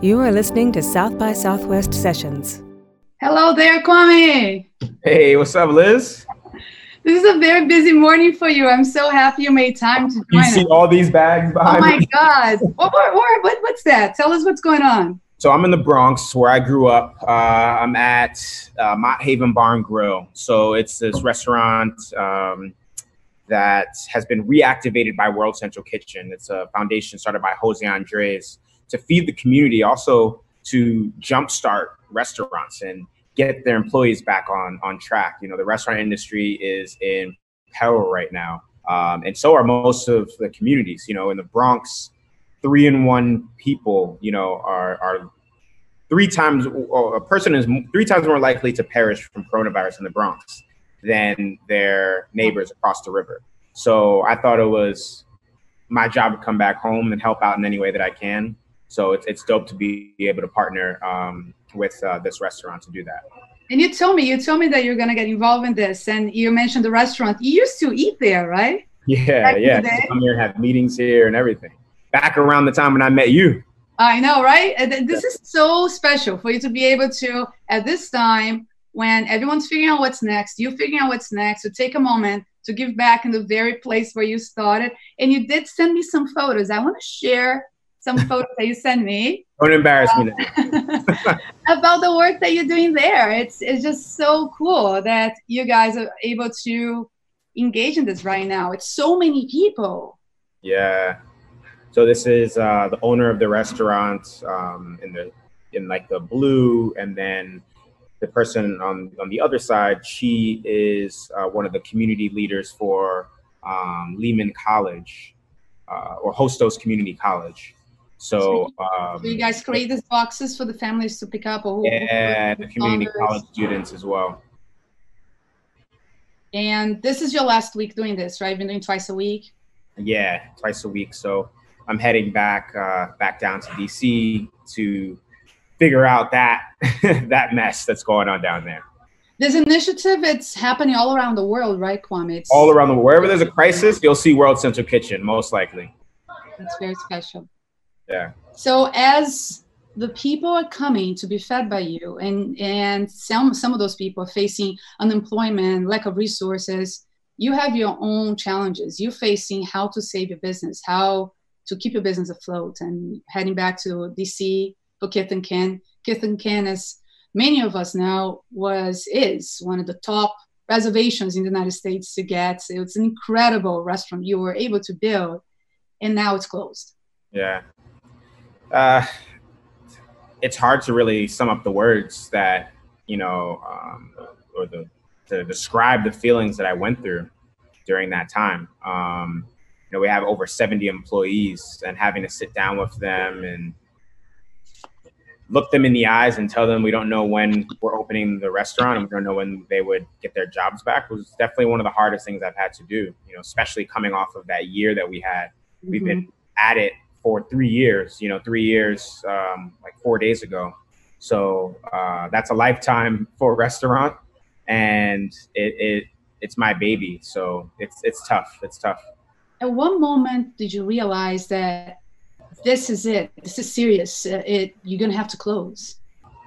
You are listening to South by Southwest Sessions. Hello there, Kwame. Hey, what's up, Liz? This is a very busy morning for you. I'm so happy you made time to join You us. see all these bags behind me? Oh my God. What's that? Tell us what's going on. So I'm in the Bronx where I grew up. I'm at Mott Haven Bar and Grill. So it's this restaurant that has been reactivated by World Central Kitchen. It's a foundation started by Jose Andres to feed the community, also to jumpstart restaurants and get their employees back on track. You know, the restaurant industry is in peril right now. And so are most of the communities. You know, in the Bronx, 3-in-1 people, you know, are three times, or a person is 3 times more likely to perish from coronavirus in the Bronx than their neighbors across the river. So I thought it was my job to come back home and help out in any way that I can. So it's dope to be able to partner with this restaurant to do that. And you told me that you're going to get involved in this, and you mentioned the restaurant. You used to eat there, right? Yeah. Come here and have meetings here and everything. Back around the time when I met you. I know, right? This is so special for you to be able to, at this time, when everyone's figuring out what's next, you figuring out what's next, to take a moment to give back in the very place where you started. And you did send me some photos. I want to share some photos that you sent me. Don't embarrass me now. About the work that you're doing there. It's just so cool that you guys are able to engage in this right now. It's so many people. Yeah. So this is the owner of the restaurant in like the blue, and then the person on the other side, she is one of the community leaders for Lehman College or Hostos Community College. So you guys create these boxes for the families to pick up? And the community college students as well. And this is your last week doing this, right? You've been doing twice a week? Yeah, twice a week. So I'm heading back down to DC to figure out that that mess that's going on down there. This initiative, it's happening all around the world, right, Kwame? It's all around the world. Wherever there's a crisis, you'll see World Central Kitchen, most likely. That's very special. Yeah. So as the people are coming to be fed by you, and some of those people are facing unemployment, lack of resources, you have your own challenges. You're facing how to save your business, how to keep your business afloat, and heading back to DC for Kith and Kin. Kith and Kin, as many of us know, is one of the top reservations in the United States to get. It's an incredible restaurant you were able to build, and now it's closed. Yeah. It's hard to really sum up the words that, you know, or to describe the feelings that I went through during that time. You know, we have over 70 employees, and having to sit down with them and look them in the eyes and tell them we don't know when we're opening the restaurant and we don't know when they would get their jobs back was definitely one of the hardest things I've had to do, you know, especially coming off of that year that we had. Mm-hmm. We've been at it for 3 years, you know, 3 years, like 4 days ago. So that's a lifetime for a restaurant, and it's my baby. So it's tough. It's tough. At what moment did you realize that this is it? This is serious. You're going to have to close.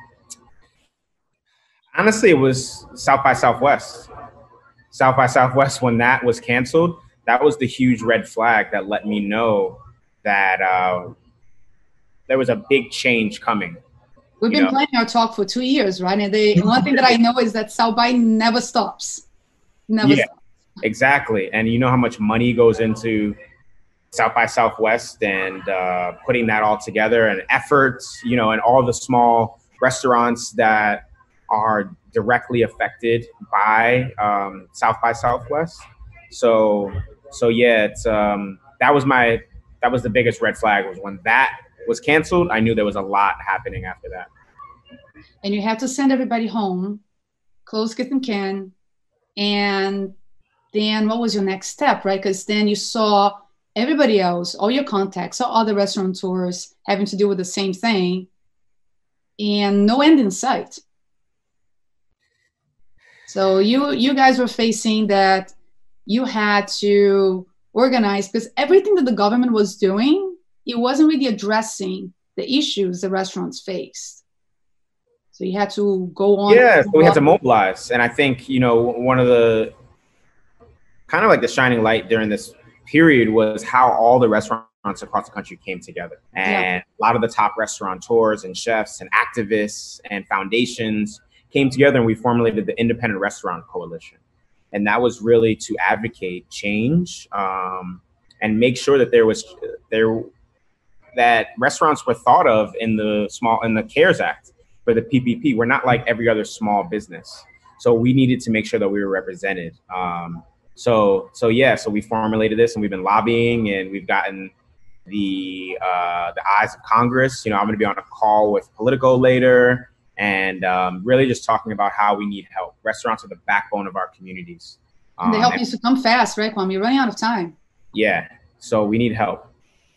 Honestly, it was South by Southwest. South by Southwest, when that was canceled, that was the huge red flag that let me know that there was a big change coming. We've been planning our talk for 2 years, right? And one thing that I know is that South by never stops. Never stops. Exactly. And you know how much money goes into South by Southwest, and putting that all together, and efforts, you know, and all the small restaurants that are directly affected by South by Southwest. So yeah, it's that was the biggest red flag, was when that was canceled. I knew there was a lot happening after that. And you had to send everybody home, close Kith and Kin, and then what was your next step, right? Because then you saw everybody else, all your contacts, all other restaurateurs having to deal with the same thing, and no end in sight. So you guys were facing that you had to organize, because everything that the government was doing, it wasn't really addressing the issues the restaurants faced. So you had to go on. Yeah, so we had to mobilize. And I think, one of the kind of like the shining light during this period was how all the restaurants across the country came together. And a lot of the top restaurateurs and chefs and activists and foundations came together, and we formulated the Independent Restaurant Coalition. And that was really to advocate change and make sure that that restaurants were thought of in the CARES Act for the PPP. We're not like every other small business. So we needed to make sure that we were represented. So we formulated this, and we've been lobbying, and we've gotten the eyes of Congress. I'm going to be on a call with Politico later, and really just talking about how we need help. Restaurants are the backbone of our communities. And they help you to come fast, right, Kwame? You're running out of time. Yeah, so we need help.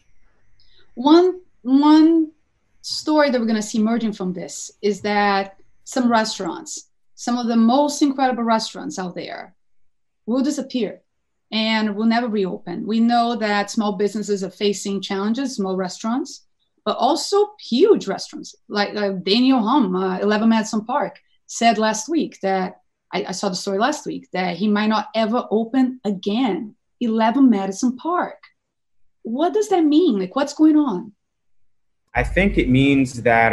One story that we're going to see emerging from this is that some restaurants, some of the most incredible restaurants out there, will disappear and will never reopen. We know that small businesses are facing challenges, small restaurants, but also huge restaurants like Daniel Hum, 11 Madison Park, said last week that, I saw the story last week, that he might not ever open again. 11 Madison Park. What does that mean? Like, what's going on? I think it means that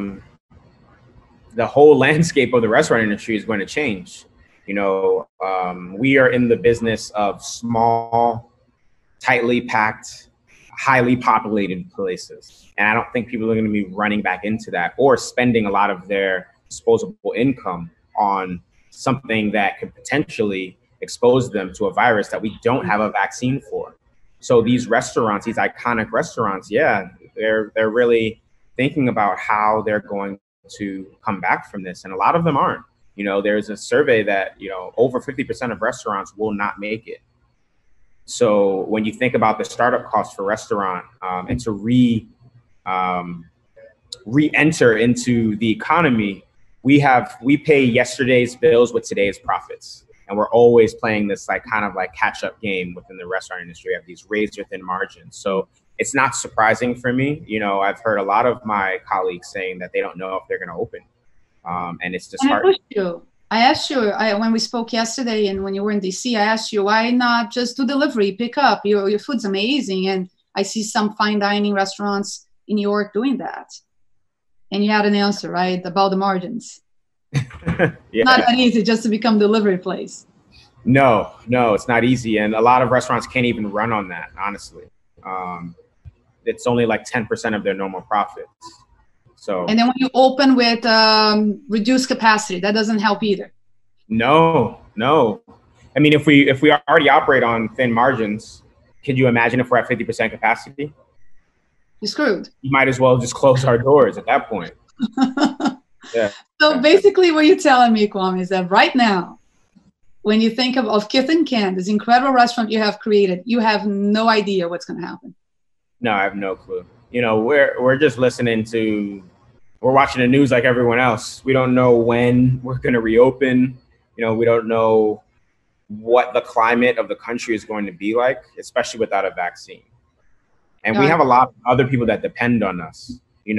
the whole landscape of the restaurant industry is going to change. We are in the business of small, tightly packed, highly populated places. And I don't think people are going to be running back into that or spending a lot of their disposable income on something that could potentially expose them to a virus that we don't have a vaccine for. So these restaurants, these iconic restaurants, they're really thinking about how they're going to come back from this. And a lot of them aren't. There's a survey that, over 50% of restaurants will not make it. So when you think about the startup costs for restaurant and to re-enter into the economy, we pay yesterday's bills with today's profits. And we're always playing this kind of catch up game within the restaurant industry. We have these razor thin margins. So it's not surprising for me. I've heard a lot of my colleagues saying that they don't know if they're going to open. And it's disheartening. I asked you when we spoke yesterday and when you were in DC, I asked you, why not just do delivery, pick up? Your food's amazing. And I see some fine dining restaurants in New York doing that. And you had an answer, right? About the margins. Yeah. Not that easy just to become delivery place. No, it's not easy. And a lot of restaurants can't even run on that, honestly. It's only 10% of their normal profits. So. And then when you open with reduced capacity, that doesn't help either. No. I mean, if we already operate on thin margins, could you imagine if we're at 50% capacity? You're screwed. You might as well just close our doors at that point. Yeah. So basically what you're telling me, Kwame, is that right now, when you think of Kith and Kin, this incredible restaurant you have created, you have no idea what's going to happen. No, I have no clue. We're just we're watching the news like everyone else. We don't know when we're going to reopen. We don't know what the climate of the country is going to be like, especially without a vaccine. And we have a lot of other people that depend on us.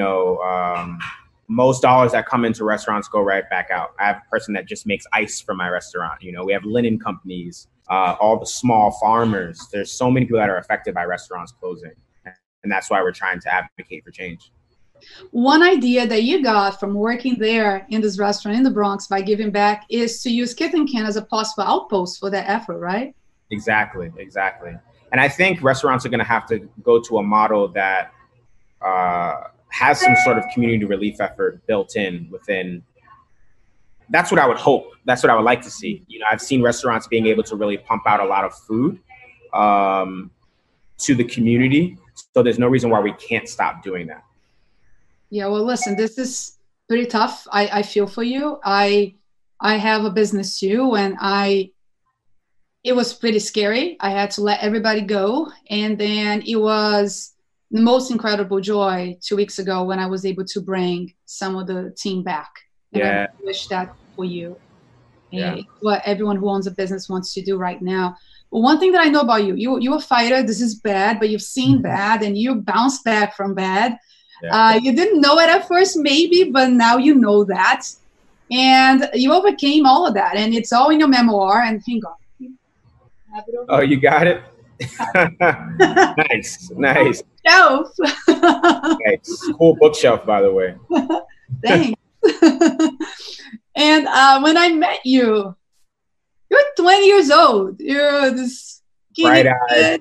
Most dollars that come into restaurants go right back out. I have a person that just makes ice for my restaurant. We have linen companies, all the small farmers. There's so many people that are affected by restaurants closing. And that's why we're trying to advocate for change. One idea that you got from working there in this restaurant in the Bronx by giving back is to use Kith and Kin as a possible outpost for that effort, right? Exactly. And I think restaurants are going to have to go to a model that has some sort of community relief effort built in within. That's what I would hope. That's what I would like to see. I've seen restaurants being able to really pump out a lot of food to the community. So there's no reason why we can't stop doing that. Yeah, well, listen, this is pretty tough. I feel for you. I have a business too, and it was pretty scary. I had to let everybody go. And then it was the most incredible joy 2 weeks ago when I was able to bring some of the team back. And I wish that for you. Yeah. It's what everyone who owns a business wants to do right now. But one thing that I know about you're a fighter. This is bad, but you've seen bad and you bounced back from bad. Yeah. You didn't know it at first, maybe, but now you know that. And you overcame all of that. And it's all in your memoir. And hang on. Oh, you got it? Nice. Nice. Shelf. Nice. Cool bookshelf, by the way. Thanks. And when I met you, you're 20 years old. You're this bright-eyed.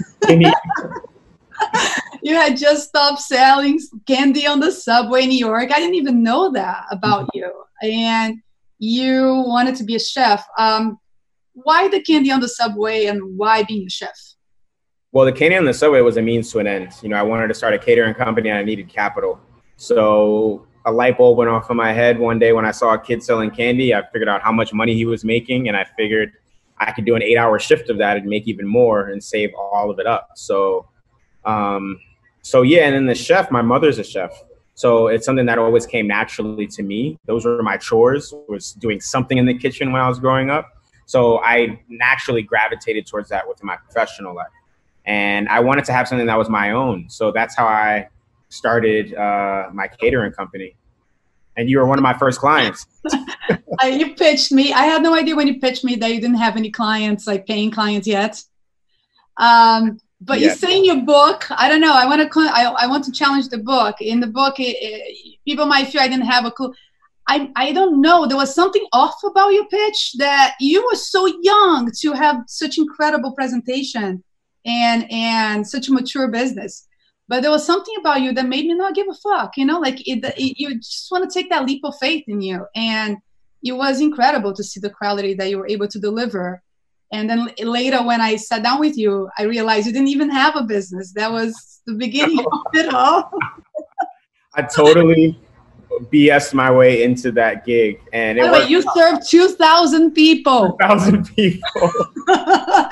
You had just stopped selling candy on the subway in New York. I didn't even know that about you. And you wanted to be a chef. Why the candy on the subway and why being a chef? Well, the candy on the subway was a means to an end. You know, I wanted to start a catering company and I needed capital. So a light bulb went off in my head one day when I saw a kid selling candy. I figured out how much money he was making, and I figured I could do an 8-hour shift of that and make even more and save all of it up. So yeah, and then the chef, my mother's a chef. So it's something that always came naturally to me. Those were my chores, was doing something in the kitchen when I was growing up. So I naturally gravitated towards that within my professional life. And I wanted to have something that was my own. So that's how I started my catering company. And you were one of my first clients. You pitched me. I had no idea when you pitched me that you didn't have any clients, like paying clients yet. But you say in your book, I don't know, I want to challenge the book. In the book, people might feel I didn't have a clue. I don't know. There was something off about your pitch, that you were so young to have such incredible presentation and such a mature business. But there was something about you that made me not give a fuck, you know, like you just want to take that leap of faith in you. And it was incredible to see the quality that you were able to deliver. And then later when I sat down with you, I realized you didn't even have a business. That was the beginning of it all. I totally BS'd my way into that gig. And by the way, you served 2,000 people. 2,000 people. I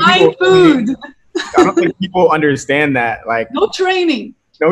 don't think people understand that. Like, no training.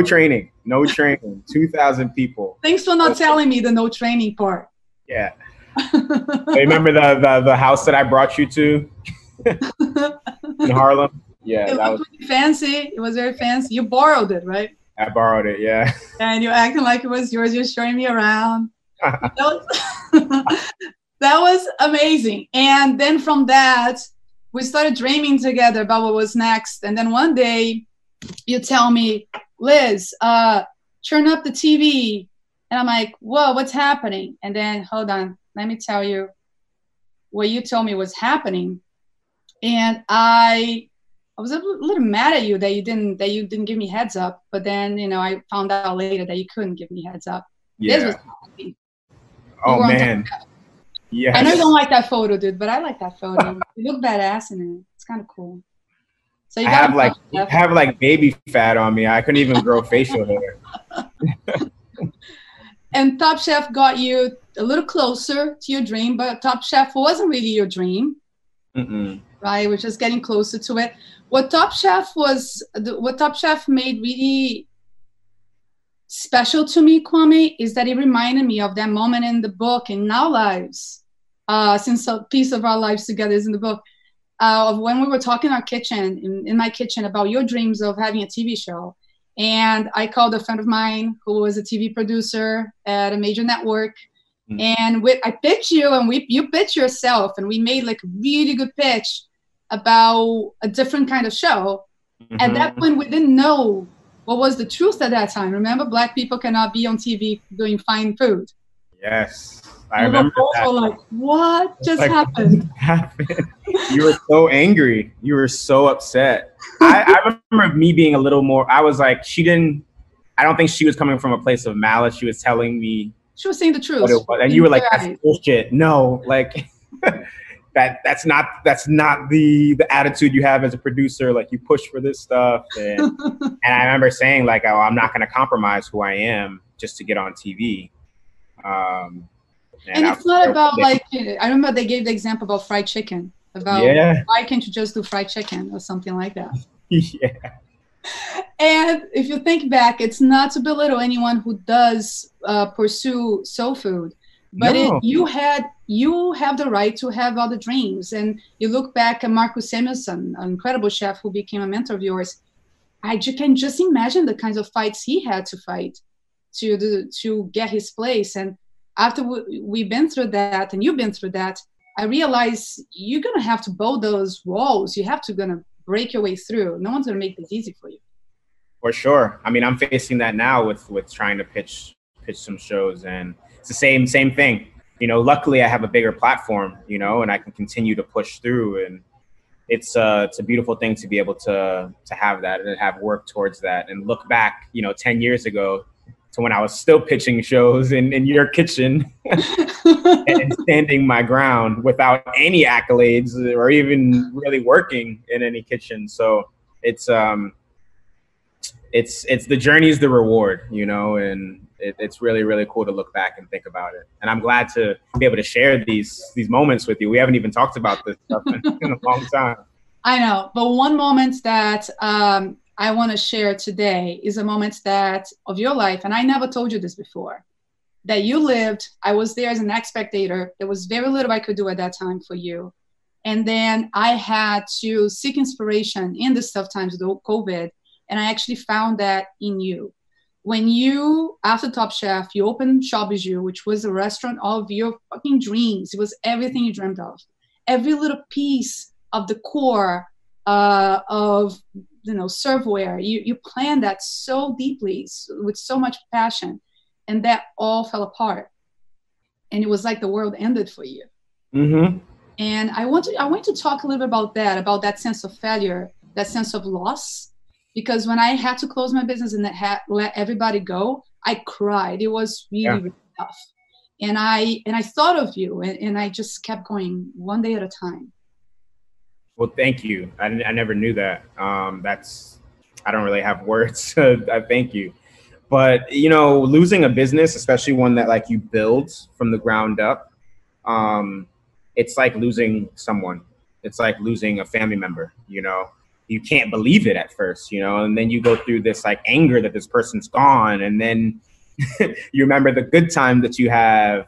2,000 people. Thanks for not telling me the no training part. Yeah. Remember the house that I brought you to in Harlem? Yeah, it was pretty fancy. It was very fancy. You borrowed it, right? I borrowed it, yeah. And you're acting like it was yours. You're showing me around. That was amazing. And then from that, we started dreaming together about what was next. And then one day, you tell me, Liz, turn up the TV. And I'm like, whoa, what's happening? And then, hold on, let me tell you what you told me was happening. And I was a little mad at you that you didn't give me heads up. But then, you know, I found out later that you couldn't give me heads up. Yeah. This was happy. Oh, man. Yes. I know you don't like that photo, dude, but I like that photo. You look badass in it. It's kind of cool. So you have like baby fat on me. I couldn't even grow facial hair. And Top Chef got you a little closer to your dream, but Top Chef wasn't really your dream. Mm-mm. Right? We're just getting closer to it. What Top Chef made really special to me, Kwame, is that it reminded me of that moment in the book, in Our Lives, since a piece of our lives together is in the book, of when we were talking in our kitchen, in my kitchen, about your dreams of having a TV show. And I called a friend of mine who was a TV producer at a major network. Mm-hmm. And I pitched you, and you pitched yourself, and we made like a really good pitch about a different kind of show. Mm-hmm. At that point, we didn't know what was the truth at that time. Remember, Black people cannot be on TV doing fine food. Yes, I remember that. We were like, what just happened? You were so angry. You were so upset. I remember me being a little more, I was like, I don't think she was coming from a place of malice. She was telling me. She was saying the truth. And you were like, that's bullshit. No, like, that's not the attitude you have as a producer. Like, you push for this stuff. And I remember saying, like, oh, I'm not going to compromise who I am just to get on TV. And it's not about, like, I remember they gave the example about fried chicken. About why can't you just do fried chicken or something like that? Yeah. And if you think back, it's not to belittle anyone who does pursue soul food, but you have the right to have other dreams. And you look back at Marcus Samuelsson, an incredible chef who became a mentor of yours. can just imagine the kinds of fights he had to fight to get his place. And after we've been through that, and you've been through that, I realize you're going to have to build those walls. You have to break your way through. No one's going to make this easy for you. For sure. I mean, I'm facing that now with trying to pitch some shows, and it's the same thing. You know, luckily I have a bigger platform, you know, and I can continue to push through, and it's a beautiful thing to be able to have that and have worked towards that and look back, you know, 10 years ago to when I was still pitching shows in your kitchen and standing my ground without any accolades or even really working in any kitchen. So it's the journey is the reward, you know, and it's really, really cool to look back and think about it. And I'm glad to be able to share these moments with you. We haven't even talked about this stuff in a long time. I know, but one moment that I want to share today is a moment of your life, and I never told you this before, that you lived. I was there as an spectator. There was very little I could do at that time for you. And then I had to seek inspiration in the tough times of COVID, and I actually found that in you. When you, after Top Chef, you opened Chat Bijou, which was a restaurant of your fucking dreams. It was everything you dreamed of. Every little piece of the core of, you know, serveware, you planned that so deeply, with so much passion, and that all fell apart. And it was like the world ended for you. Mm-hmm. And I want to talk a little bit about that sense of failure, that sense of loss. Because when I had to close my business and let everybody go, I cried. It was really tough. And I thought of you, and I just kept going one day at a time. Well, thank you. I never knew that. I don't really have words. I thank you. But, you know, losing a business, especially one that like you build from the ground up, it's like losing someone. It's like losing a family member, you know. You can't believe it at first, you know, and then you go through this like anger that this person's gone, and then you remember the good time that you have,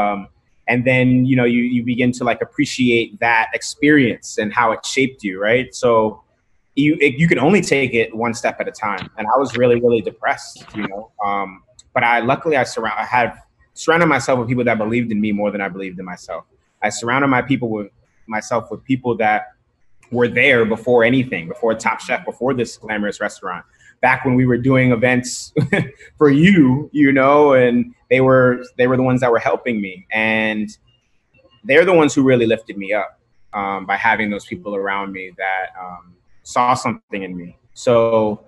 and then, you know, you begin to like appreciate that experience and how it shaped you, right? So you can only take it one step at a time, and I was really, really depressed, you know, but luckily I surrounded myself with people that believed in me more than I believed in myself. I surrounded myself with people that were there before anything, before Top Chef, before this glamorous restaurant, back when we were doing events for you, you know, and they were the ones that were helping me. And they're the ones who really lifted me up by having those people around me that saw something in me. So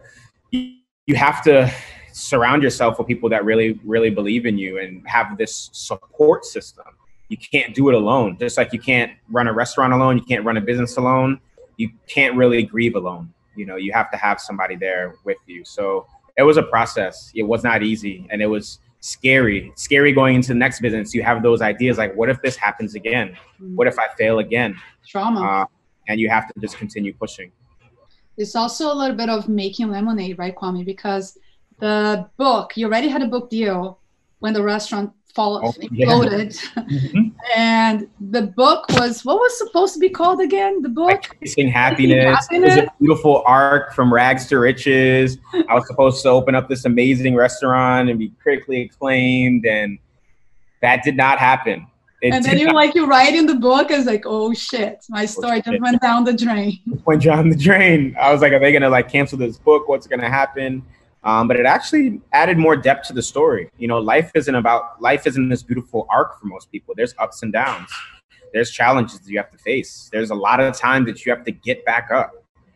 you have to surround yourself with people that really, really believe in you and have this support system. You can't do it alone. Just like you can't run a restaurant alone, you can't run a business alone. You can't really grieve alone. You know, you have to have somebody there with you. So it was a process. It was not easy, and it was scary going into the next business. You have those ideas like, what if this happens again? What if I fail again? Trauma. And you have to just continue pushing. It's also a little bit of making lemonade, right, Kwame? Because the book, you already had a book deal when the restaurant exploded. Mm-hmm. And the book was, what was supposed to be called again? The book? Like Tasting Happiness. It was a beautiful arc from rags to riches. I was supposed to open up this amazing restaurant and be critically acclaimed, and that did not happen. And then you write in the book, it's like, oh shit, my story just went down the drain. Went down the drain. I was like, are they gonna like cancel this book? What's gonna happen? But it actually added more depth to the story. You know, life isn't this beautiful arc for most people. There's ups and downs. There's challenges that you have to face. There's a lot of time that you have to get back up.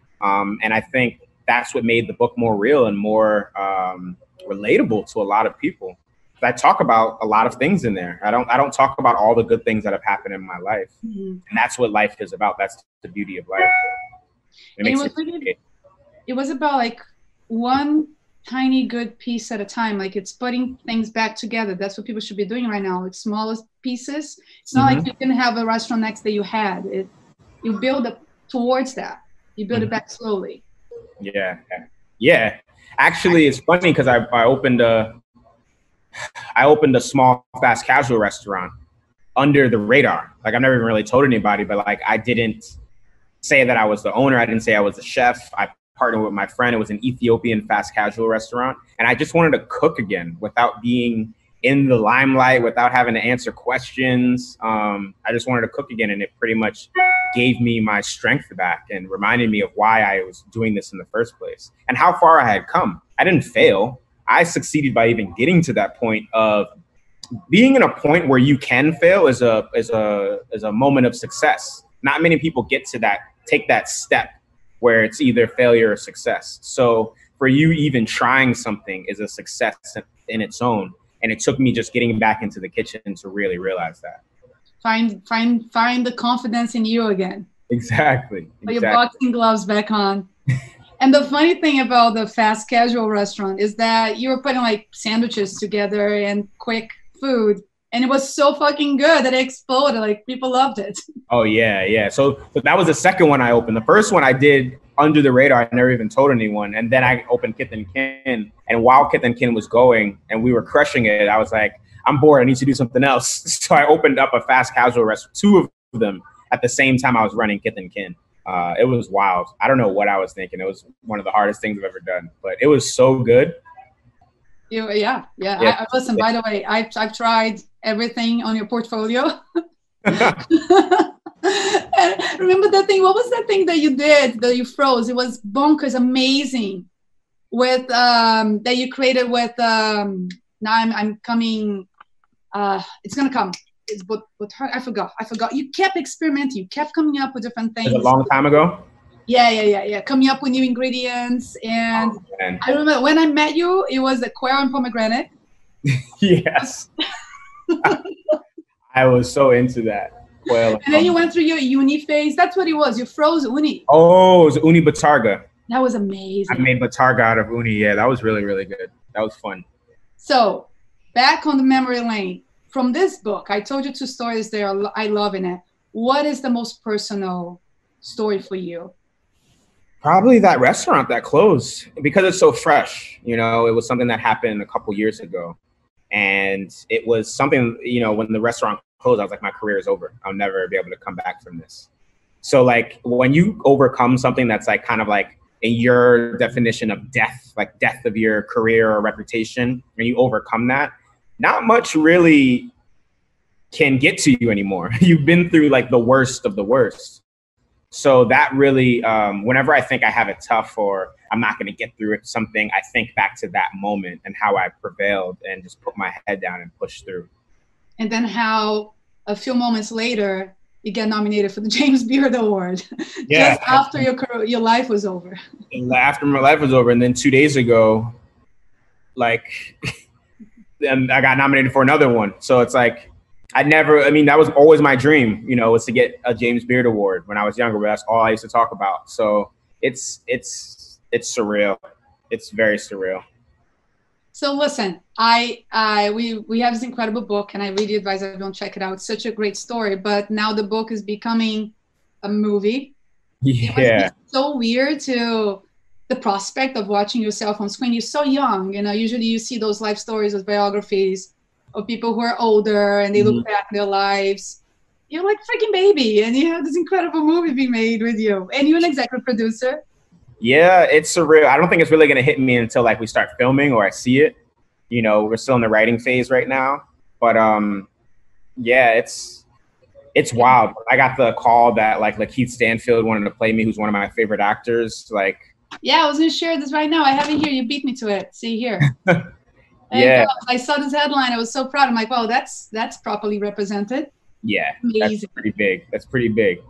And I think that's what made the book more real and more relatable to a lot of people. I talk about a lot of things in there. I don't talk about all the good things that have happened in my life. Mm-hmm. And that's what life is about. That's the beauty of life. It was about like one tiny good piece at a time. Like, it's putting things back together. That's what people should be doing right now, like smallest pieces. It's not like you can have a restaurant next that you had it. You build up towards that. You build it back slowly. Yeah. Actually, it's funny because I opened a small fast casual restaurant under the radar. Like, I've never even really told anybody, but like, I didn't say that I was the owner. I didn't say I was the chef. I partnered with my friend. It was an Ethiopian fast casual restaurant. And I just wanted to cook again without being in the limelight, without having to answer questions. I just wanted to cook again. And it pretty much gave me my strength back and reminded me of why I was doing this in the first place and how far I had come. I didn't fail. I succeeded by even getting to that point of being in a point where you can fail is a moment of success. Not many people get to that, take that step where it's either failure or success. So for you, even trying something is a success in its own. And it took me just getting back into the kitchen to really realize that. Find the confidence in you again. Exactly. Put your boxing gloves back on. And the funny thing about the fast casual restaurant is that you were putting like sandwiches together and quick food. And it was so fucking good that it exploded. Like, people loved it. Oh, yeah. So that was the second one I opened. The first one I did under the radar. I never even told anyone. And then I opened Kith and Kin. And while Kith and Kin was going and we were crushing it, I was like, I'm bored. I need to do something else. So I opened up a fast casual restaurant, 2 of them at the same time I was running Kith and Kin. It was wild. I don't know what I was thinking. It was one of the hardest things I've ever done. But it was so good. Yeah. Listen, by the way, I've tried everything on your portfolio. And remember that thing? What was that thing that you did that you froze? It was bonkers, amazing. With that you created with. Now I'm coming. It's gonna come. It's but her. I forgot. You kept experimenting. You kept coming up with different things. A long time ago. Yeah. Coming up with new ingredients. And I remember when I met you, it was the quail and pomegranate. Yes. I was so into that. Quail and then you went through your uni phase. That's what it was. You froze uni. Oh, it was uni batarga. That was amazing. I made batarga out of uni. Yeah, that was really, really good. That was fun. So back on the memory lane. From this book, I told you 2 stories there. I love in it. What is the most personal story for you? Probably that restaurant that closed because it's so fresh. You know, it was something that happened a couple years ago. And it was something, you know, when the restaurant closed, I was like, my career is over. I'll never be able to come back from this. So like when you overcome something that's like kind of like in your definition of death, like death of your career or reputation, and you overcome that, not much really can get to you anymore. You've been through like the worst of the worst. So that really, whenever I think I have it tough or I'm not going to get through it, something, I think back to that moment and how I prevailed and just put my head down and push through. And then how a few moments later, you get nominated for the James Beard Award. Yeah. Just after your life was over. After my life was over. And then 2 days ago, like, and I got nominated for another one. So it's like, that was always my dream, you know, was to get a James Beard Award when I was younger, but that's all I used to talk about. So it's surreal. It's very surreal. So listen, we have this incredible book and I really advise everyone check it out. It's such a great story, but now the book is becoming a movie. Yeah. It was so weird to the prospect of watching yourself on screen. You're so young, you know, usually you see those life stories of biographies of people who are older and they look back in their lives. You're like freaking baby and you have this incredible movie being made with you and you're an executive producer. Yeah, it's surreal. I don't think it's really going to hit me until like we start filming or I see it. You know, we're still in the writing phase right now, but yeah, it's wild. I got the call that like Lakeith Stanfield wanted to play me, who's one of my favorite actors. Like, yeah, I was going to share this right now. I have it here. You beat me to it. See here. Yeah, I saw this headline. I was so proud. I'm like, wow, that's properly represented. Yeah, amazing. That's pretty big.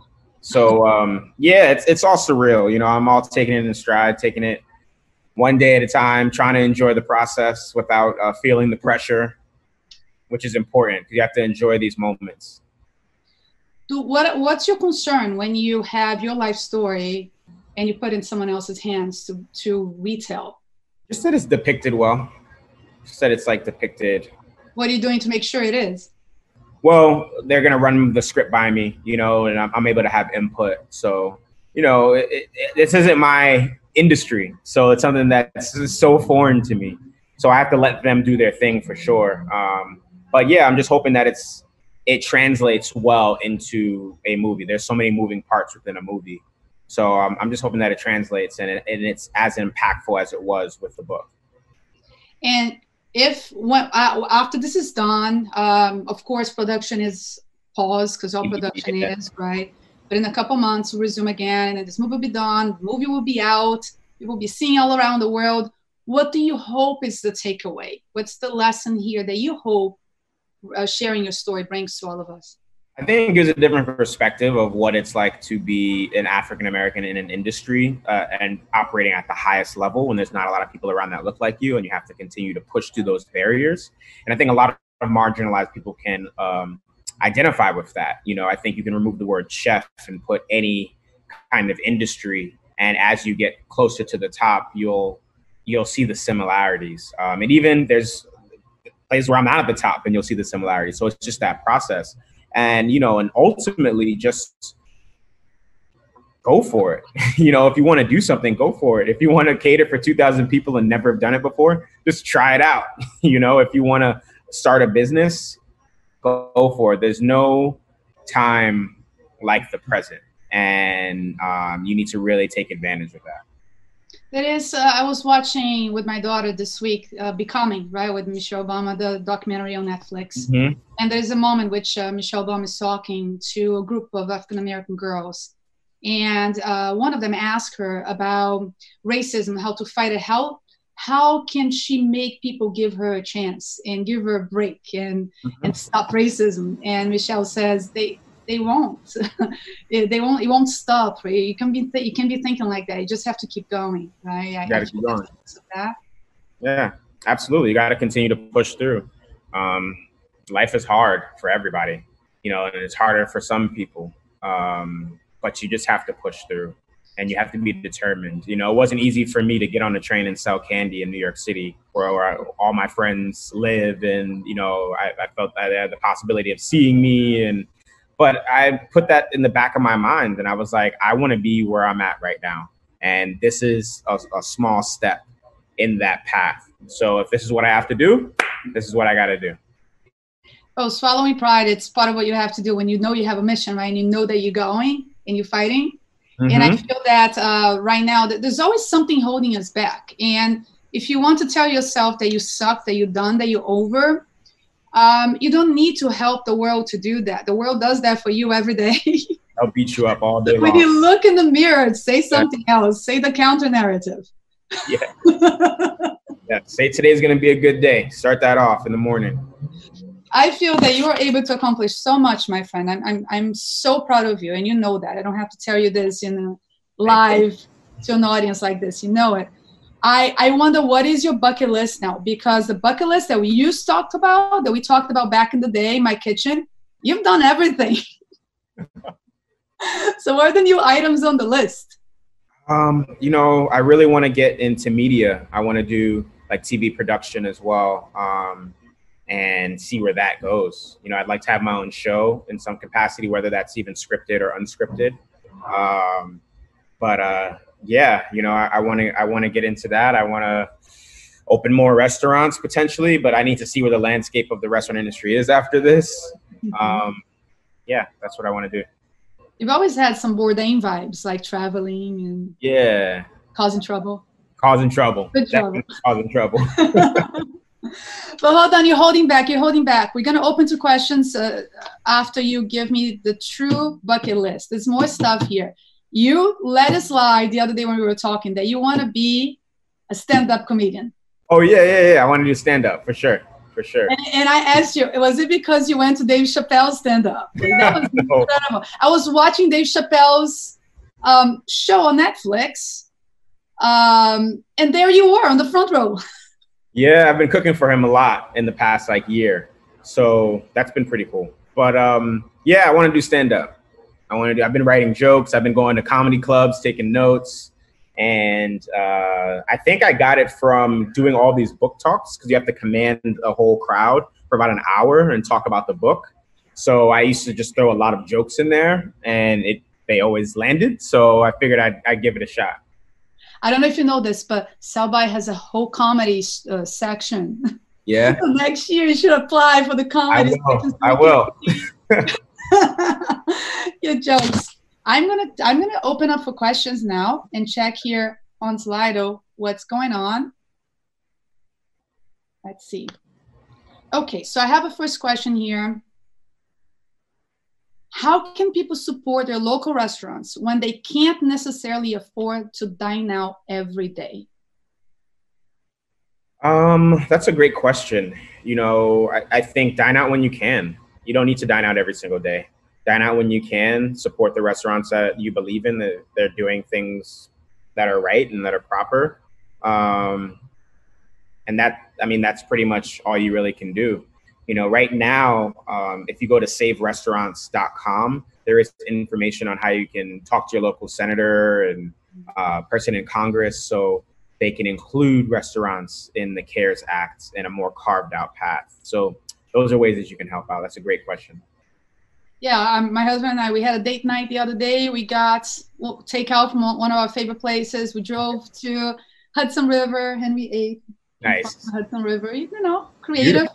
So yeah, it's all surreal. You know, I'm all taking it in stride, taking it one day at a time, trying to enjoy the process without feeling the pressure, which is important. You have to enjoy these moments. What's your concern when you have your life story and you put it in someone else's hands to retell? Just that it's depicted well. Just that it's like depicted. What are you doing to make sure it is? Well, they're going to run the script by me, you know, and I'm able to have input. So, you know, this isn't my industry. So it's something that's so foreign to me. So I have to let them do their thing for sure. But yeah, I'm just hoping that it translates well into a movie. There's so many moving parts within a movie. So I'm just hoping that it translates and it's as impactful as it was with the book. And after this is done, of course, production is paused because all production is, right? But in a couple months, we'll resume again, and this movie will be done. The movie will be out. You will be seeing all around the world. What do you hope is the takeaway? What's the lesson here that you hope sharing your story brings to all of us? I think it gives a different perspective of what it's like to be an African American in an industry and operating at the highest level when there's not a lot of people around that look like you, and you have to continue to push through those barriers. And I think a lot of marginalized people can identify with that. You know, I think you can remove the word chef and put any kind of industry, and as you get closer to the top, you'll see the similarities. And even there's places where I'm not at the top, and you'll see the similarities. So it's just that process. And, you know, and ultimately just go for it. You know, if you want to do something, go for it. If you want to cater for 2,000 people and never have done it before, just try it out. You know, if you want to start a business, go for it. There's no time like the present. And you need to really take advantage of that. That is, I was watching with my daughter this week, Becoming, right, with Michelle Obama, the documentary on Netflix. Mm-hmm. And there's a moment which Michelle Obama is talking to a group of African-American girls. And one of them asked her about racism, how to fight it, how can she make people give her a chance and give her a break and stop racism? And Michelle says they won't. It won't stop. Right? You can be thinking like that. You just have to keep going, right? You got to keep going. Yeah, absolutely. You got to continue to push through. Life is hard for everybody, you know, and it's harder for some people. But you just have to push through, and you have to be determined. You know, it wasn't easy for me to get on a train and sell candy in New York City, where all my friends live, and you know, I felt that they had the possibility of seeing me But I put that in the back of my mind, and I was like, I want to be where I'm at right now. And this is a small step in that path. So if this is what I have to do, this is what I got to do. Oh, swallowing pride, it's part of what you have to do when you know you have a mission, right? And you know that you're going and you're fighting. Mm-hmm. And I feel that right now, that there's always something holding us back. And if you want to tell yourself that you suck, that you're done, that you're over, you don't need to help the world to do that. The world does that for you every day. I'll beat you up all day long. When you look in the mirror, say something else. Say the counter narrative. Yeah. Yeah. Say today's going to be a good day. Start that off in the morning. I feel that you are able to accomplish so much, my friend. I'm so proud of you, and you know that. I don't have to tell you this in a live to an audience like this. You know it. I wonder, what is your bucket list now? Because the bucket list that we talked about back in the day, my kitchen, you've done everything. So what are the new items on the list? You know, I really want to get into media. I want to do like TV production as well, and see where that goes. You know, I'd like to have my own show in some capacity, whether that's even scripted or unscripted. Yeah, you know, I want to get into that. I want to open more restaurants potentially, but I need to see where the landscape of the restaurant industry is after this. Yeah, that's what I want to do. You've always had some Bourdain vibes, like traveling and causing trouble. Causing trouble. Good trouble. Causing trouble. But hold on, you're holding back. We're going to open to questions after you give me the true bucket list. There's more stuff here. You let it slide the other day when we were talking that you want to be a stand-up comedian. Oh, yeah. I want to do stand-up for sure. And I asked you, was it because you went to Dave Chappelle's stand-up? That was incredible. I was watching Dave Chappelle's show on Netflix, and there you were on the front row. Yeah, I've been cooking for him a lot in the past year, so that's been pretty cool. But yeah, I want to do stand-up. I've been writing jokes. I've been going to comedy clubs, taking notes. And I think I got it from doing all these book talks, because you have to command a whole crowd for about an hour and talk about the book. So I used to just throw a lot of jokes in there, and they always landed. So I figured I'd give it a shot. I don't know if you know this, but South by has a whole comedy section. Yeah. So next year you should apply for the comedy section. I will. Your jokes. I'm gonna open up for questions now and check here on Slido what's going on. Let's see. Okay, so I have a first question here. How can people support their local restaurants when they can't necessarily afford to dine out every day? That's a great question. I think dine out when you can. You don't need to dine out every single day. Dine out when you can. Support the restaurants that you believe in, that they're doing things that are right and that are proper. And that's pretty much all you really can do. Right now, if you go to saverestaurants.com, there is information on how you can talk to your local senator and person in Congress so they can include restaurants in the CARES Act in a more carved out path. So those are ways that you can help out. That's a great question. Yeah, my husband and I, we had a date night the other day. We got takeout from one of our favorite places. We drove to Hudson River and we ate. Nice. Hudson River, creative.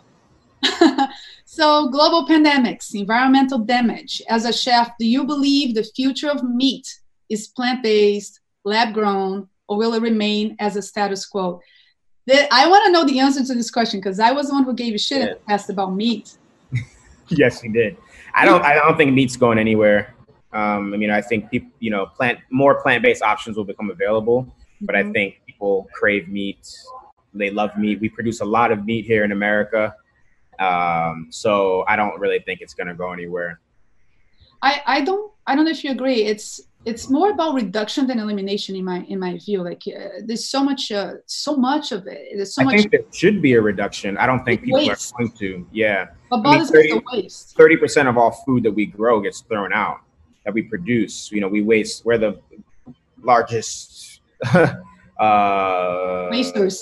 So global pandemics, environmental damage. As a chef, do you believe the future of meat is plant-based, lab-grown, or will it remain as a status quo? I want to know the answer to this question because I was the one who gave you shit in the past about meat. Yes, you did. I don't think meat's going anywhere. I think people, more plant-based options will become available, but I think people crave meat. They love meat. We produce a lot of meat here in America. So I don't really think it's going to go anywhere. I don't know if you agree. It's more about reduction than elimination in my view. Like there's so much of it. There's so much. I think there should be a reduction. I don't think people are going to. Yeah. But bothers me the waste. 30% of all food that we grow gets thrown out, that we produce. We waste. We're the largest wasters.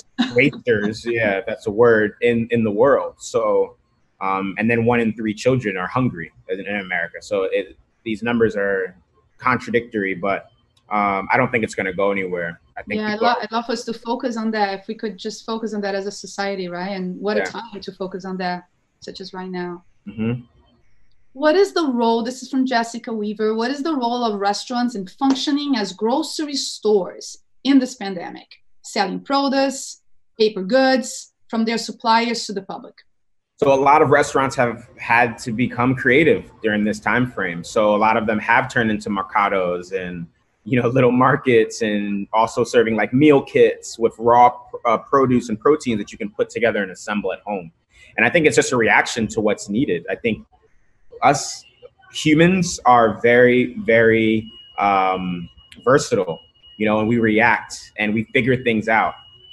Yeah, that's a word in the world. So, and then 1 in 3 children are hungry in America. So these numbers are contradictory, but I don't think it's going to go anywhere. I think I'd love us to focus on that. If we could just focus on that as a society, right? And what a time to focus on that, such as right now. Mm-hmm. What is the role, this is from Jessica Weaver, what is the role of restaurants in functioning as grocery stores in this pandemic, selling produce, paper goods from their suppliers to the public? So a lot of restaurants have had to become creative during this time frame. So a lot of them have turned into mercados and little markets, and also serving like meal kits with raw produce and protein that you can put together and assemble at home. And I think it's just a reaction to what's needed. I think us humans are very, very versatile, and we react and we figure things out.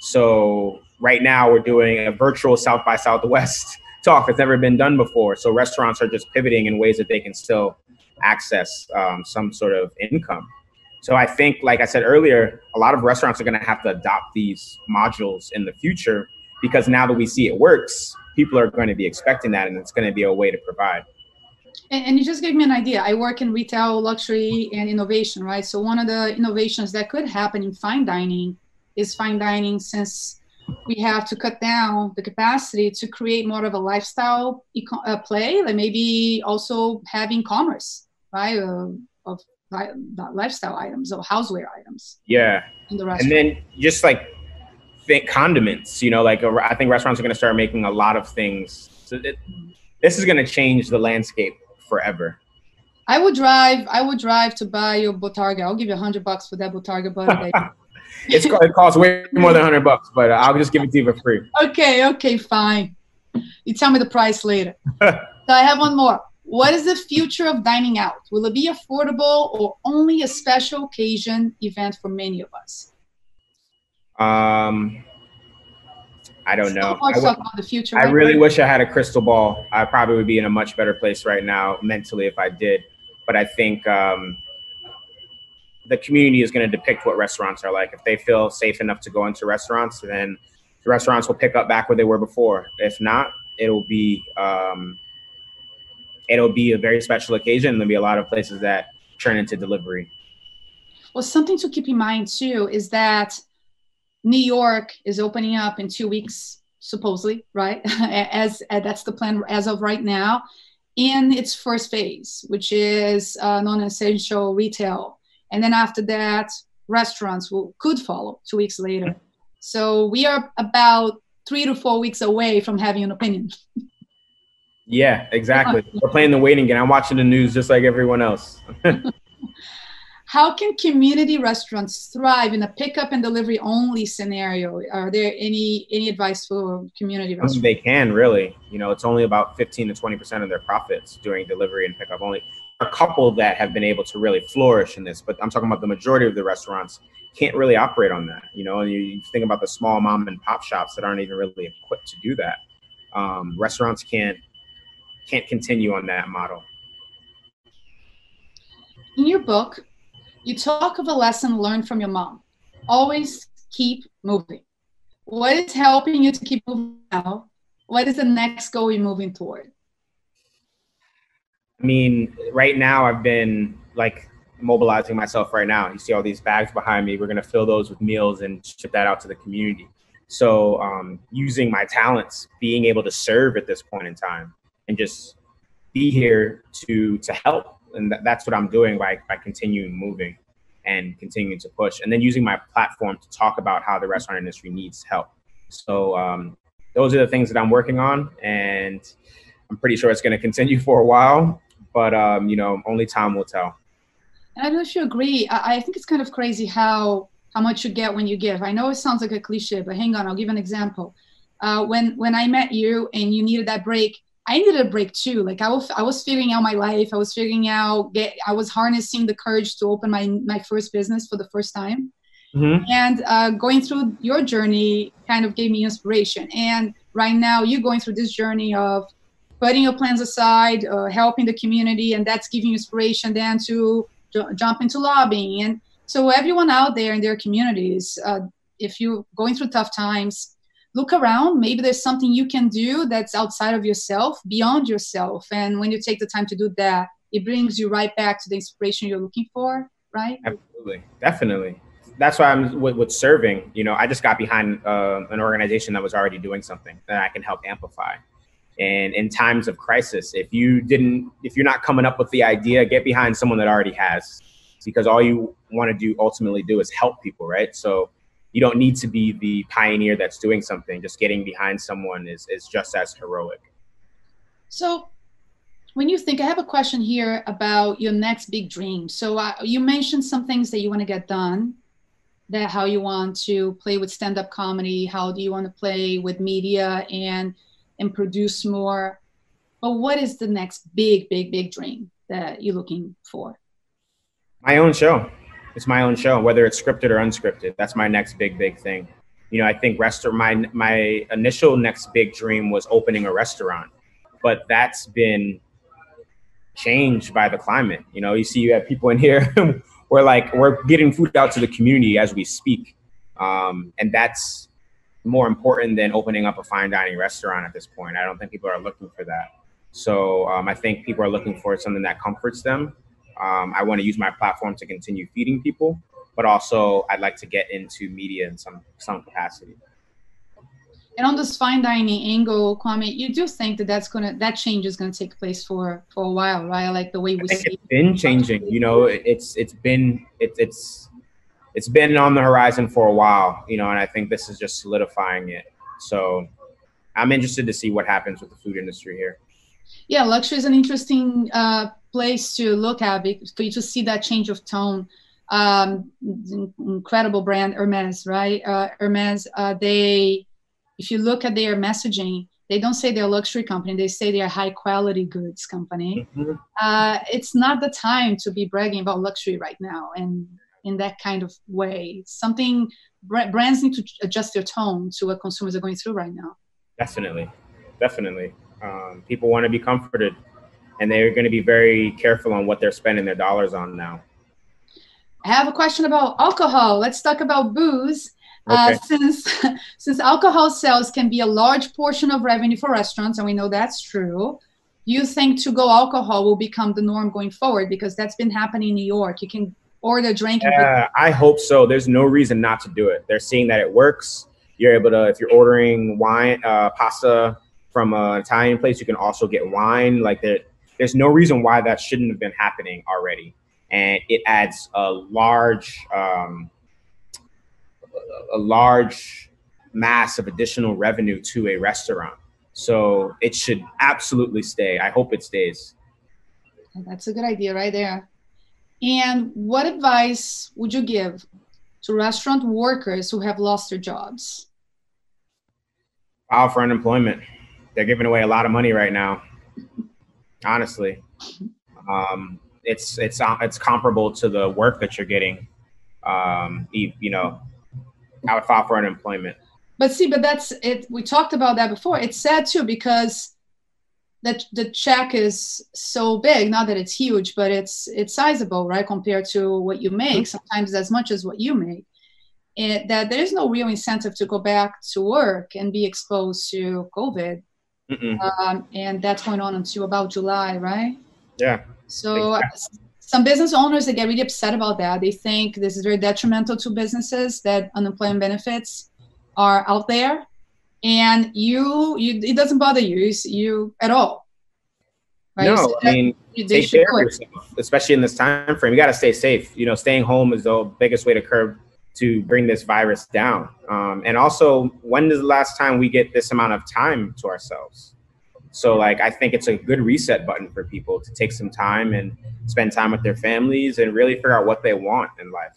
So right now we're doing a virtual South by Southwest talk that's never been done before. So restaurants are just pivoting in ways that they can still access some sort of income. So I think, like I said earlier, a lot of restaurants are going to have to adopt these modules in the future, because now that we see it works, people are going to be expecting that, and it's going to be a way to provide. And you just gave me an idea. I work in retail, luxury, and innovation, right? So one of the innovations that could happen in fine dining is fine dining, since we have to cut down the capacity to create more of a lifestyle play, like maybe also having commerce, right? Of lifestyle items or houseware items. Yeah. In the restaurant. And then just like think condiments, I think restaurants are going to start making a lot of things. So this is going to change the landscape forever. I would drive to buy your Botarga. I'll give you $100 for that Botarga butter. It costs way more than $100, but I'll just give it to you for free. Okay, fine. You tell me the price later. So I have one more. What is the future of dining out? Will it be affordable or only a special occasion event for many of us? I don't know. Talk about the future. I really wish I had a crystal ball. I probably would be in a much better place right now mentally if I did. But I think the community is going to depict what restaurants are like. If they feel safe enough to go into restaurants, then the restaurants will pick up back where they were before. If not, it'll be a very special occasion. There'll be a lot of places that turn into delivery. Well, something to keep in mind too is that New York is opening up in 2 weeks, supposedly, right? As that's the plan as of right now. in its first phase, which is non-essential retail. And then after that, restaurants could follow 2 weeks later. So we are about 3 to 4 weeks away from having an opinion. Yeah, exactly. We're playing the waiting game. I'm watching the news just like everyone else. How can community restaurants thrive in a pickup and delivery only scenario? Are there any advice for community restaurants? They can, really. You know, it's only about 15 to 20% of their profits doing delivery and pickup only. A couple that have been able to really flourish in this, but I'm talking about the majority of the restaurants can't really operate on that. You know, and you think about the small mom and pop shops that aren't even really equipped to do that. Restaurants can't continue on that model. In your book, you talk of a lesson learned from your mom. Always keep moving. What is helping you to keep moving now? What is the next goal you're moving toward? I mean, right now I've been like mobilizing myself right now. You see all these bags behind me. We're going to fill those with meals and ship that out to the community. So using my talents, being able to serve at this point in time and just be here to help. And that's what I'm doing by continuing moving and continuing to push, and then using my platform to talk about how the restaurant industry needs help. So those are the things that I'm working on, and I'm pretty sure it's going to continue for a while, but you know, only time will tell. And I don't know if you agree. I think it's kind of crazy how much you get when you give. I know it sounds like a cliche, but hang on, I'll give an example. When I met you and you needed that break, I needed a break too. Like I was figuring out my life. I was figuring out, I was harnessing the courage to open my first business for the first time. Mm-hmm. And going through your journey kind of gave me inspiration. And right now you're going through this journey of putting your plans aside, helping the community, and that's giving you inspiration then to jump into lobbying. And so everyone out there in their communities, if you're going through tough times, look around. Maybe there's something you can do that's outside of yourself, beyond yourself. And when you take the time to do that, it brings you right back to the inspiration you're looking for, right? Absolutely. Definitely. That's why I'm with serving. You know, I just got behind an organization that was already doing something that I can help amplify. And in times of crisis, if you're not coming up with the idea, get behind someone that already has, because all you want to ultimately do is help people, right? So you don't need to be the pioneer that's doing something. Just getting behind someone is just as heroic. So when you think, I have a question here about your next big dream. So you mentioned some things that you want to get done, that how you want to play with stand-up comedy, how do you want to play with media and produce more. But what is the next big dream that you're looking for? My own show. It's my own show, whether it's scripted or unscripted. That's my next big thing. You know, I think my initial next big dream was opening a restaurant, but that's been changed by the climate. You know, you have people in here we're getting food out to the community as we speak. And that's more important than opening up a fine dining restaurant at this point. I don't think people are looking for that. So I think people are looking for something that comforts them. I want to use my platform to continue feeding people, but also I'd like to get into media in some capacity. And on this fine dining angle, Kwame, you do think that change is gonna take place for a while, right? Like the way we see it's been changing. You know, it's been on the horizon for a while. You know, and I think this is just solidifying it. So I'm interested to see what happens with the food industry here. Yeah, luxury is an interesting place to look at for you to see that change of tone. Incredible brand Hermes, right? Hermes, if you look at their messaging, they don't say they're a luxury company. They say they're a high quality goods company. Mm-hmm. It's not the time to be bragging about luxury right now. And in that kind of way, brands need to adjust their tone to what consumers are going through right now. Definitely. People want to be comforted, and they're going to be very careful on what they're spending their dollars on now. I have a question about alcohol. Let's talk about booze. Okay. Since alcohol sales can be a large portion of revenue for restaurants, and we know that's true, do you think to-go alcohol will become the norm going forward? Because that's been happening in New York. You can order a drink. Yeah, I hope so. There's no reason not to do it. They're seeing that it works. You're able to, if you're ordering wine, pasta from an Italian place, you can also get wine. Like there's no reason why that shouldn't have been happening already. And it adds a large mass of additional revenue to a restaurant. So it should absolutely stay. I hope it stays. That's a good idea right there. And what advice would you give to restaurant workers who have lost their jobs? File for unemployment. They're giving away a lot of money right now. Honestly, it's comparable to the work that you're getting. You know, I would file for unemployment. But that's it. We talked about that before. It's sad too, because the check is so big. Not that it's huge, but it's sizable, right? Compared to what you make, sometimes as much as what you make. And that there's no real incentive to go back to work and be exposed to COVID. And that's going on until about July, right? Yeah. So exactly. Some business owners, they get really upset about that. They think this is very detrimental to businesses, that unemployment benefits are out there, and it doesn't bother you at all, right? No, so I mean, take care of yourself, especially in this time frame. You got to stay safe. You know, staying home is the biggest way to bring this virus down. And also, when is the last time we get this amount of time to ourselves? So, like, I think it's a good reset button for people to take some time and spend time with their families and really figure out what they want in life.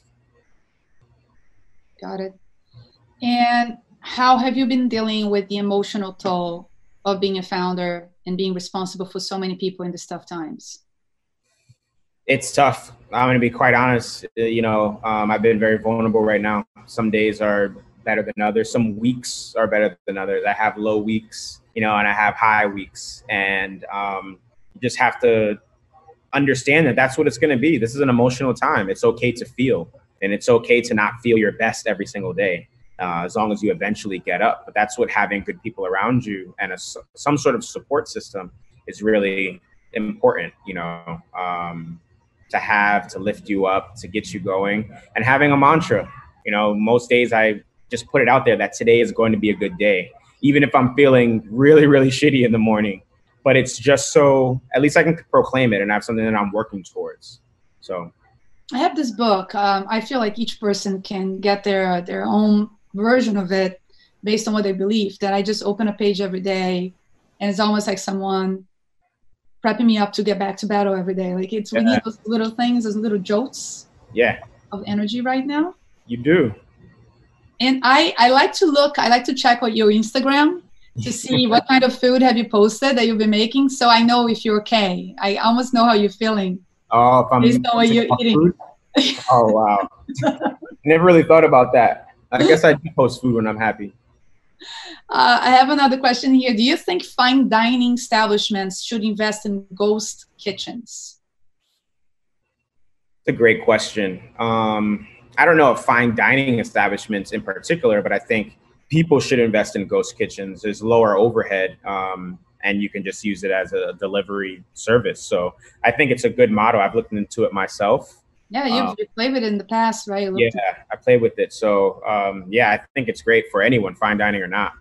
Got it. And how have you been dealing with the emotional toll of being a founder and being responsible for so many people in these tough times? It's tough. I'm going to be quite honest. You know, I've been very vulnerable right now. Some days are better than others. Some weeks are better than others. I have low weeks, you know, and I have high weeks. And you just have to understand that that's what it's going to be. This is an emotional time. It's okay to feel, and it's okay to not feel your best every single day. As long as you eventually get up. But that's what having good people around you and some sort of support system is really important, you know, to lift you up, to get you going, and having a mantra. You know, most days I just put it out there that today is going to be a good day, even if I'm feeling really, really shitty in the morning. But it's just so at least I can proclaim it and have something that I'm working towards. So I have this book. I feel like each person can get their own version of it based on what they believe, that I just open a page every day, and it's almost like someone prepping me up to get back to battle every day. Like we need those little things, those little jolts of energy right now. You do. And I like to check out your Instagram to see what kind of food have you posted that you've been making, so I know if you're okay. I almost know how you're feeling. Oh, if I'm based on what you're eating. Oh, wow. Never really thought about that. I guess I do post food when I'm happy. I have another question here. Do you think fine dining establishments should invest in ghost kitchens? It's a great question. I don't know if fine dining establishments in particular, but I think people should invest in ghost kitchens. There's lower overhead, and you can just use it as a delivery service. So I think it's a good model. I've looked into it myself. Yeah, you've played with it in the past, right? Yeah, I played with it. So, yeah, I think it's great for anyone, fine dining or not.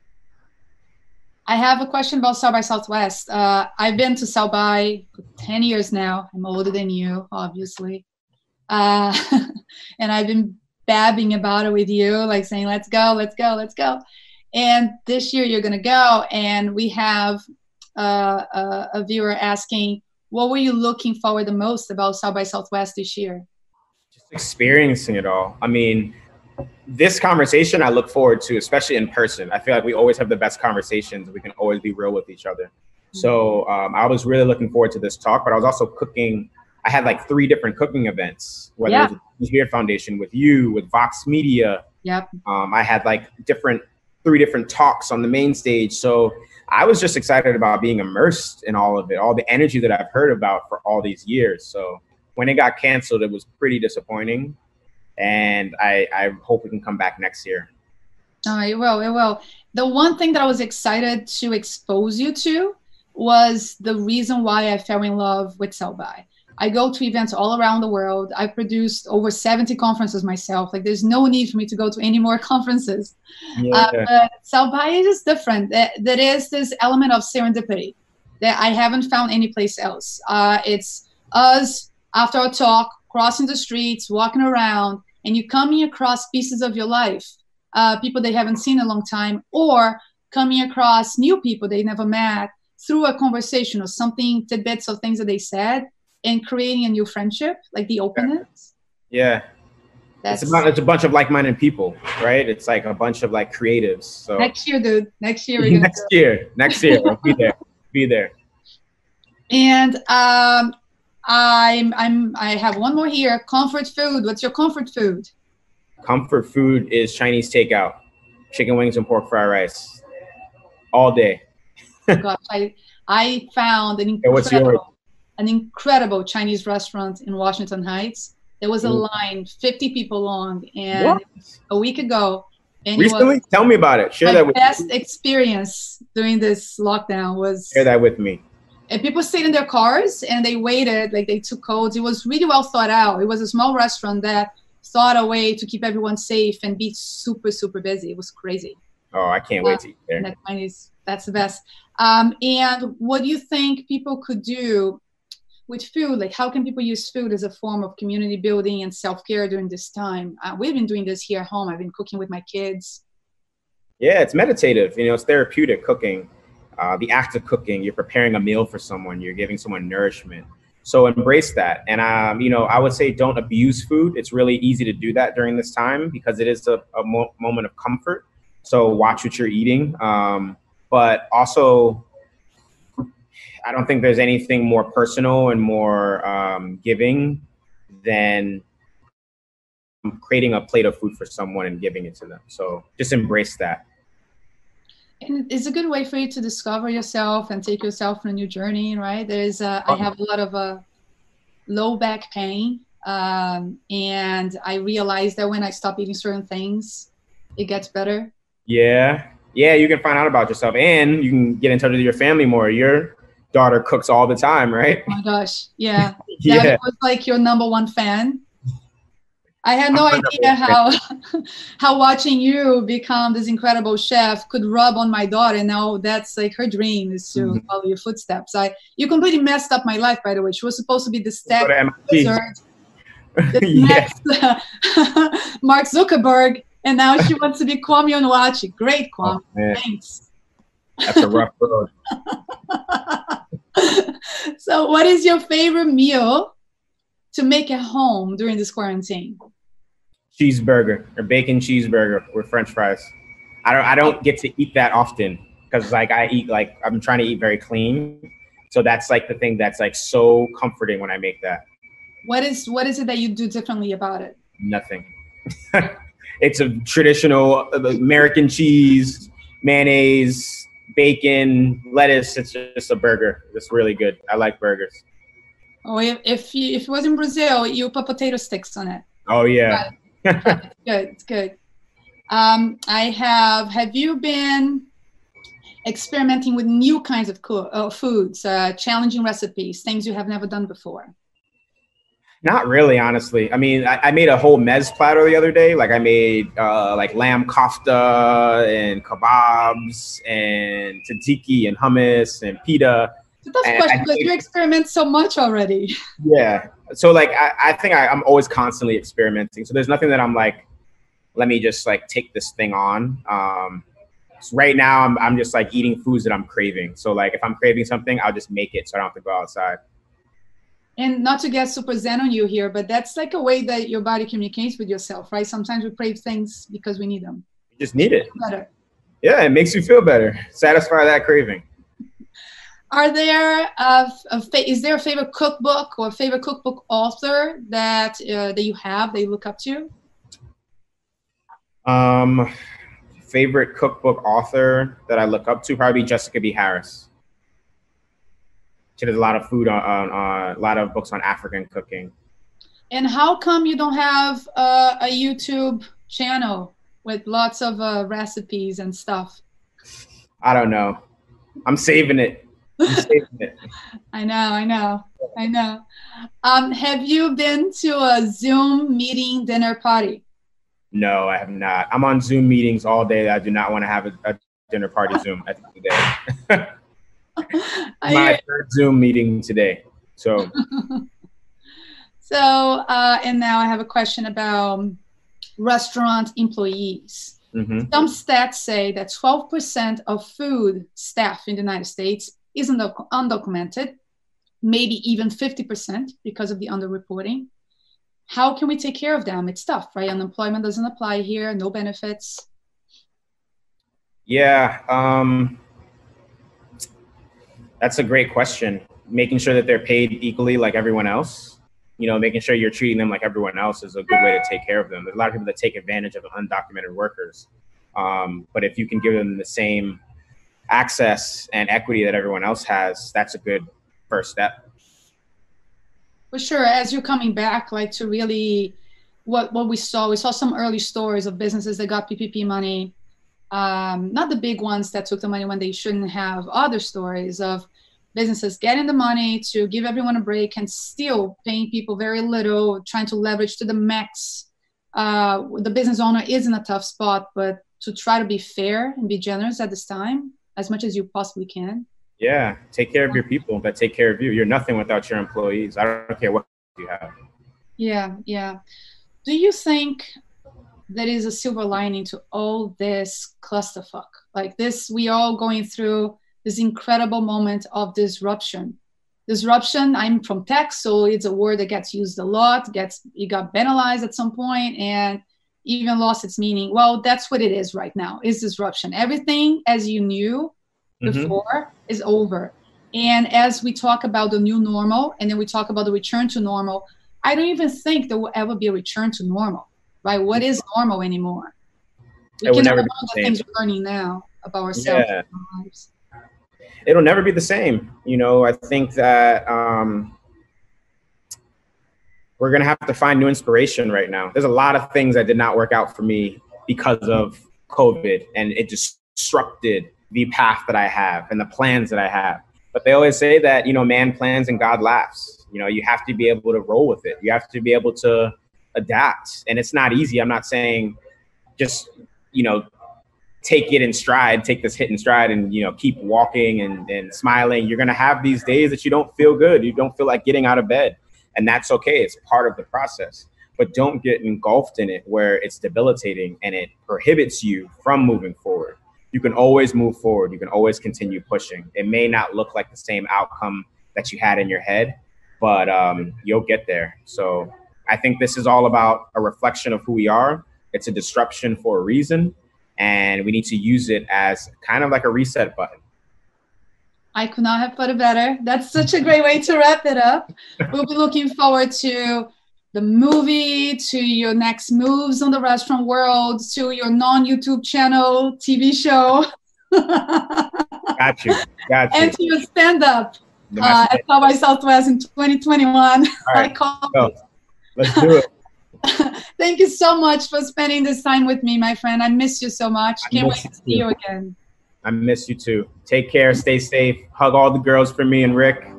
I have a question about South by Southwest. I've been to South by for 10 years now. I'm older than you, obviously. And I've been babbing about it with you, like saying, let's go, let's go, let's go. And this year you're going to go. And we have a viewer asking, what were you looking forward the most about South by Southwest this year? Just experiencing it all. I mean, this conversation I look forward to, especially in person. I feel like we always have the best conversations. We can always be real with each other. Mm-hmm. So I was really looking forward to this talk, but I was also cooking. I had like 3 different cooking events, whether it was with the Beard Foundation, with you, with Vox Media. Yep. I had like 3 different talks on the main stage. So I was just excited about being immersed in all of it, all the energy that I've heard about for all these years. So when it got canceled, it was pretty disappointing. And I hope we can come back next year. Oh, it will. The one thing that I was excited to expose you to was the reason why I fell in love with South by. I go to events all around the world. I produced over 70 conferences myself. Like, there's no need for me to go to any more conferences. Yeah. But South by is just different. There is this element of serendipity. that I haven't found anyplace else. It's us after a talk, crossing the streets, walking around, and you're coming across pieces of your life, people they haven't seen in a long time, or coming across new people they never met through a conversation or something, tidbits of things that they said, and creating a new friendship, like the openness. Yeah. It's a bunch of like-minded people, right? It's like a bunch of like creatives. So next year, dude. Next year we're gonna next year, I'll be there. And I have one more here. Comfort food. What's your comfort food? Comfort food is Chinese takeout, chicken wings and pork fried rice, all day. Gosh, I found an incredible Chinese restaurant in Washington Heights. There was a line 50 people long, and a week ago. And recently, tell me about it. Share that with me. My best experience during this lockdown was. Share that with me. And people stayed in their cars and they waited, like they took codes. It was really well thought out. It was a small restaurant that thought a way to keep everyone safe and be super, super busy. It was crazy. Oh, I can't wait to eat there. That's the best. And what do you think people could do with food? Like, how can people use food as a form of community building and self-care during this time? We've been doing this here at home. I've been cooking with my kids. Yeah, it's meditative. It's therapeutic cooking. The act of cooking, you're preparing a meal for someone, you're giving someone nourishment. So embrace that. And, I would say don't abuse food. It's really easy to do that during this time because it is a moment of comfort. So watch what you're eating. But also, I don't think there's anything more personal and more giving than creating a plate of food for someone and giving it to them. So just embrace that. And it's a good way for you to discover yourself and take yourself on a new journey, right? I have a lot of low back pain. And I realized that when I stop eating certain things, it gets better. Yeah, you can find out about yourself and you can get in touch with your family more. Your daughter cooks all the time, right? Oh my gosh, yeah. That was like your number one fan. I had no idea how watching you become this incredible chef could rub on my daughter. Now that's like her dream is to follow your footsteps. You completely messed up my life, by the way. She was supposed to be the step wizard, next Mark Zuckerberg, and now she wants to be Kwame Onwuachi. Great, Kwame. Oh, thanks. That's a rough road. So what is your favorite meal to make at home during this quarantine? Cheeseburger or bacon cheeseburger with French fries. I don't get to eat that often because I'm trying to eat very clean. So that's like the thing that's like so comforting when I make that. What is it that you do differently about it? Nothing. It's a traditional American cheese, mayonnaise, bacon, lettuce. It's just a burger. It's really good. I like burgers. Oh, if it was in Brazil, you put potato sticks on it. Oh yeah. It's good. Have you been experimenting with new kinds of foods, challenging recipes, things you have never done before? Not really, honestly. I mean, I made a whole mez platter the other day. Like I made like lamb kofta and kebabs and tzatziki and hummus and pita. That's question, but you experiment so much already. Yeah. So like, I think I'm always constantly experimenting. So there's nothing that I'm like, let me just like take this thing on. So right now I'm just like eating foods that I'm craving. So like if I'm craving something, I'll just make it so I don't have to go outside. And not to get super zen on you here, but that's like a way that your body communicates with yourself, right? Sometimes we crave things because we need them. You just need it. Better. Yeah, it makes you feel better. Satisfy that craving. Are there is there a favorite cookbook or a favorite cookbook author that you look up to? Favorite cookbook author that I look up to, probably Jessica B. Harris. She does a lot of food on a lot of books on African cooking. And how come you don't have a YouTube channel with lots of recipes and stuff? I don't know. I'm saving it. I know. Have you been to a Zoom meeting dinner party? No, I have not. I'm on Zoom meetings all day. I do not want to have a dinner party Zoom at the end of the day. My third Zoom meeting today. So, and now I have a question about restaurant employees. Some stats say that 12% of food staff in the United States is undocumented, maybe even 50% because of the underreporting. How can we take care of them? It's tough, right? Unemployment doesn't apply here, no benefits. Yeah, that's a great question. Making sure that they're paid equally like everyone else, making sure you're treating them like everyone else is a good way to take care of them. There's a lot of people that take advantage of undocumented workers. But if you can give them the same access and equity that everyone else has, that's a good first step. For sure. As you're coming back, like to really what we saw some early stories of businesses that got PPP money. Not the big ones that took the money when they shouldn't have. Other stories of businesses getting the money to give everyone a break and still paying people very little, trying to leverage to the max. The business owner is in a tough spot, but to try to be fair and be generous at this time as much as you possibly can. Yeah, take care of your people that take care of you. You're nothing without your employees. I don't care what you have. Yeah. Do you think there is a silver lining to all this clusterfuck? Like this, we all going through this incredible moment of disruption. I'm from tech, so it's a word that gets used a lot. It got banalized at some point and even lost its meaning. Well, that's what it is right now, is disruption. Everything as you knew before is over. And as we talk about the new normal, and then we talk about the return to normal, I don't even think there will ever be a return to normal, right? What is normal anymore? We can learn all the things we're learning now about ourselves and our lives. It'll never be the same. I think that we're going to have to find new inspiration right now. There's a lot of things that did not work out for me because of COVID, and it disrupted the path that I have and the plans that I have. But they always say that, man plans and God laughs. You have to be able to roll with it. You have to be able to adapt. And it's not easy. I'm not saying just, take it in stride, take this hit in stride and, keep walking and smiling. You're going to have these days that you don't feel good. You don't feel like getting out of bed. And that's okay. It's part of the process. But don't get engulfed in it where it's debilitating and it prohibits you from moving forward. You can always move forward. You can always continue pushing. It may not look like the same outcome that you had in your head, but you'll get there. So I think this is all about a reflection of who we are. It's a disruption for a reason, and we need to use it as kind of like a reset button. I could not have put it better. That's such a great way to wrap it up. We'll be looking forward to the movie, to your next moves on the restaurant world, to your non-YouTube channel, TV show. Got you. And to your stand-up at South by Southwest in 2021. Right. Let's do it. Thank you so much for spending this time with me, my friend. I miss you so much. Can't wait to see you again. I miss you too. Take care. Stay safe. Hug all the girls for me and Rick.